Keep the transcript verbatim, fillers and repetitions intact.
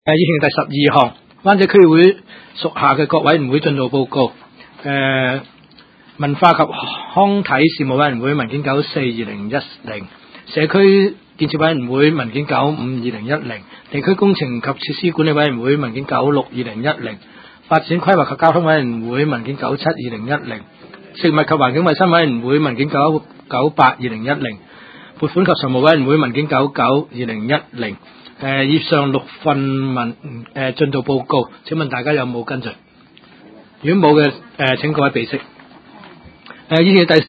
誒，議程第十二項，灣仔區議會屬下嘅各委員會進度報告。誒，文化及康體事務委員會文件九四二零一零，社區建設委員會文件九五二零一零，地區工程及設施管理委員會文件九六二零一零，發展規劃及交通委員會文件九七二零一零，食物及環境衛生委員會文件九九八二零一零，撥款及財務委員會文件九九二零一零。誒，以上六份文誒進度報告，請問大家有冇跟進？如果冇嘅，誒請各位備悉。誒，議程第